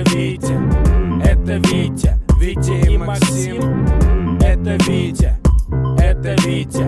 Это Витя, это Витя, Витя и Максим. Это Витя, это Витя,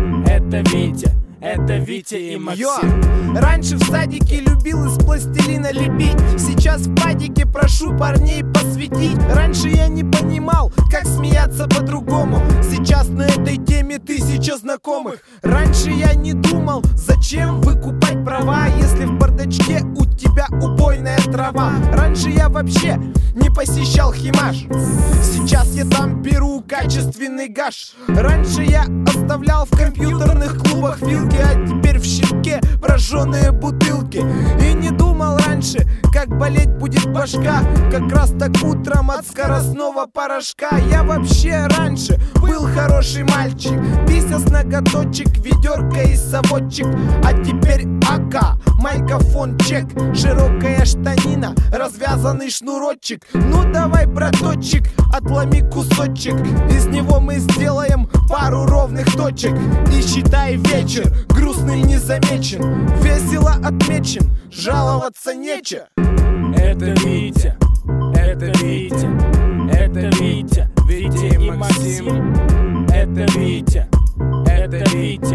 это Витя, это Витя и Максим. Раньше в садике любил из пластилина лепить, сейчас в падике прошу парней посвятить. Раньше я не понимал, как смеяться по-другому, сейчас на этой теме тысяча знакомых. Раньше я не думал, зачем выкупать права, если в бардачке у тебя убойная трава. Раньше я вообще не посещал химаш, сейчас я там беру качественный гаш. Раньше я оставлял в компьютерных клубах вилки, а теперь в щитке прожженные бутылки. И не думал раньше, как болеть будет башка, как раз так утром от скоростного порошка. Я вообще раньше был хороший мальчик, пися с ноготочек, ведерко и совочек. А теперь АК, майкофон чек, широкая штанина, развязанный шнурочек. Ну давай, браточек, отломи кусочек, из него мы сделаем пару ровных точек. И считай вечер грустным не замечен, весело отмечен, жаловаться нечего. Это Витя, это Витя, это Витя, Витя и Максим. Это Витя, это Витя,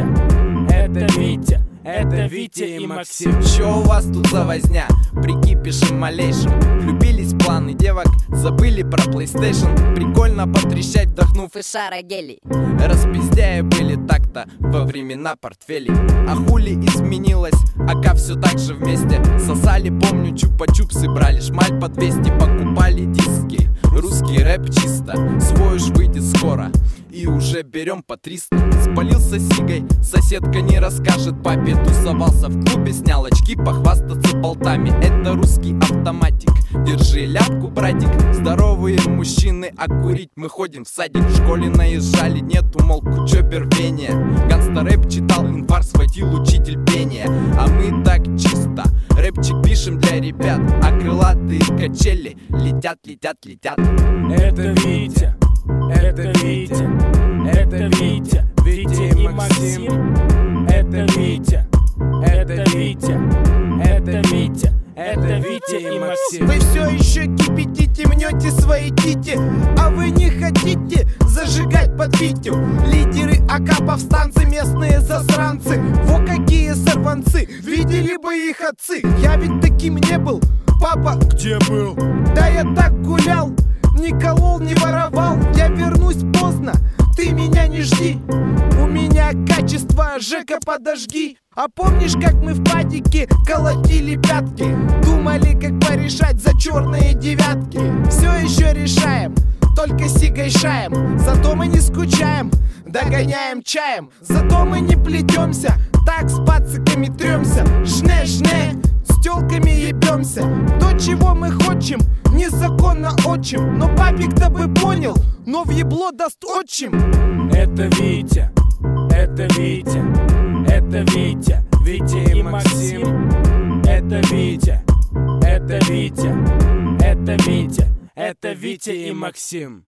это Витя, это Витя и Максим. Чё у вас тут за возня? Прикипишем малейшим. Влюбились в планы девок, забыли про PlayStation. Прикольно потрещать, вдохнув и шарогели. Распиздяя были так-то во времена портфелей. А хули изменилось, ака все так же вместе. Сосали, помню, чупа-чупсы, брали шмаль по 200, покупали диски. Русский рэп чисто, свой уж выйдет скоро, и уже берем по 300. Спалился сигой, соседка не расскажет папе. Тусовался в клубе, снял очки, похвастаться болтами. Это русский автоматик, держи ляпку, братик. Здоровые мужчины, а курить мы ходим в садик. В школе наезжали, нету, мол, кучебер пения. Ганста рэп читал, инфаркт схватил учитель пения. А мы так чисто рэпчик пишем для ребят, а крылатые качели летят, летят, летят. Это Витя, это Витя, это Витя, Витя и Максим. Это Витя, это Витя, это Витя, это Витя и Максим. Вы все еще кипятите, мнете свои тити, а вы не хотите зажигать под Витю. Лидеры АК, повстанцы, местные засранцы. Во какие сорванцы, видели бы их отцы. Я ведь таким не был, папа. Где был? Да я так гулял, не колол, не воровал. Я вернусь поздно, ты меня не жди. У меня качество, Жека, подожги. А помнишь, как мы в падике колотили пятки? Думали, как порешать за черные девятки. Все еще решаем, только сигой шаем. Зато мы не скучаем, догоняем чаем. Зато мы не плетемся, так с пациками тремся. Жне-жне, с телками ебемся. То, чего мы хотим, незаконно отчим. Но папик-то бы понял, но в ебло даст отчим. Это Витя, это Витя, это Витя, Витя и Максим. Это Витя, это Витя, это Витя, это Витя и Максим.